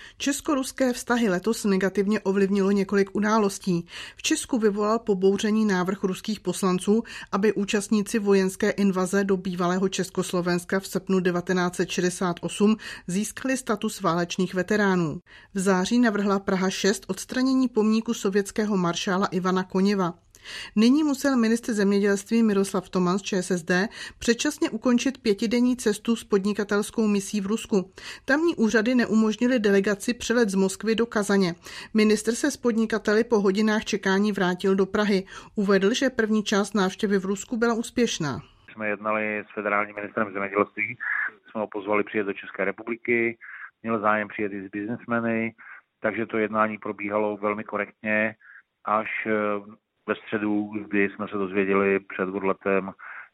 Česko-ruské vztahy letos negativně ovlivnilo několik událostí. V Česku vyvolal pobouření návrh ruských poslanců, aby účastníci vojenské invaze do bývalého Československa v srpnu 1968 získali status válečných veteránů. V září navrhla Praha 6 odstranění pomníku sovětského maršála Ivana Koněva. Nyní musel ministr zemědělství Miroslav Toman z ČSSD předčasně ukončit 5denní cestu s podnikatelskou misí v Rusku. Tamní úřady neumožnily delegaci přelet z Moskvy do Kazaně. Ministr se s podnikateli po hodinách čekání vrátil do Prahy. Uvedl, že první část návštěvy v Rusku byla úspěšná. Jsme jednali s federálním ministrem zemědělství, jsme ho pozvali přijet do České republiky, měl zájem přijet i s biznesmeny, takže to jednání probíhalo velmi korektně až ve středu, kdy jsme se dozvěděli před odletem,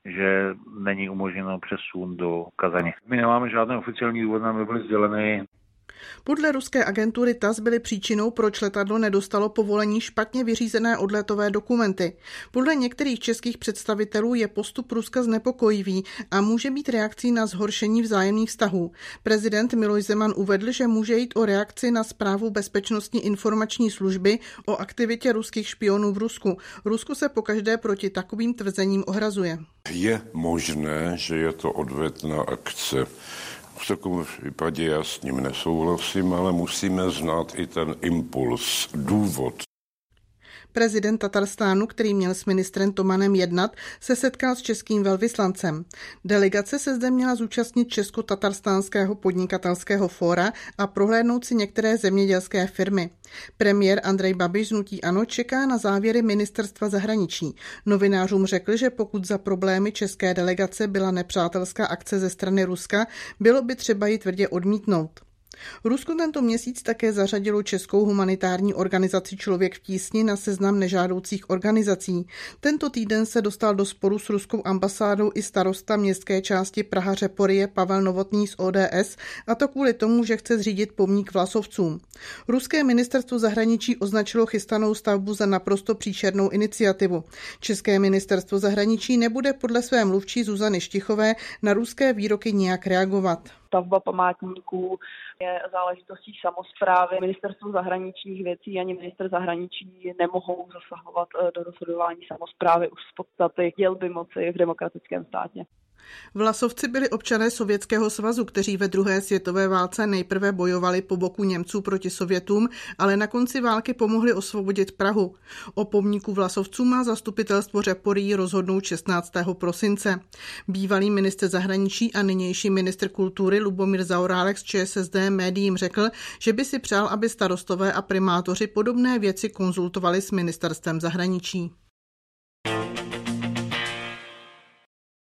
že není umožněno přesun do Kazaně. My nemáme žádné oficiální důvod, nám byly sděleny. Podle ruské agentury TASS byly příčinou, proč letadlo nedostalo povolení špatně vyřízené odletové dokumenty. Podle některých českých představitelů je postup Ruska znepokojivý a může být reakcí na zhoršení vzájemných vztahů. Prezident Miloš Zeman uvedl, že může jít o reakci na zprávu Bezpečnostní informační služby o aktivitě ruských špionů v Rusku. Rusko se pokaždé proti takovým tvrzením ohrazuje. Je možné, že je to odvetná akce. V takovém případě já s ním nesouhlasím, ale musíme znát i ten impuls, důvod. Prezident Tatarstánu, který měl s ministrem Tomanem jednat, se setkal s českým velvyslancem. Delegace se zde měla zúčastnit Česko-tatarstánského podnikatelského fóra a prohlédnout si některé zemědělské firmy. Premiér Andrej Babiš z hnutí ANO čeká na závěry ministerstva zahraničí. Novinářům řekl, že pokud za problémy české delegace byla nepřátelská akce ze strany Ruska, bylo by třeba ji tvrdě odmítnout. Rusko tento měsíc také zařadilo českou humanitární organizaci Člověk v tísni na seznam nežádoucích organizací. Tento týden se dostal do sporu s ruskou ambasádou i starosta městské části Praha-Řeporyje Pavel Novotný z ODS, a to kvůli tomu, že chce zřídit pomník vlasovcům. Ruské ministerstvo zahraničí označilo chystanou stavbu za naprosto příšernou iniciativu. České ministerstvo zahraničí nebude podle své mluvčí Zuzany Štichové na ruské výroky nějak reagovat. Stavba památníků je záležitostí samosprávy. Ministerstvo zahraničních věcí ani ministr zahraničí nemohou zasahovat do rozhodování samosprávy už z podstaty dělby moci v demokratickém státě. Vlasovci byli občané Sovětského svazu, kteří ve druhé světové válce nejprve bojovali po boku Němců proti Sovětům, ale na konci války pomohli osvobodit Prahu. O pomníku Vlasovců má zastupitelstvo Řeporyjí rozhodnout 16. prosince. Bývalý ministr zahraničí a nynější ministr kultury Lubomír Zaorálek z ČSSD médiím řekl, že by si přál, aby starostové a primátoři podobné věci konzultovali s ministerstvem zahraničí.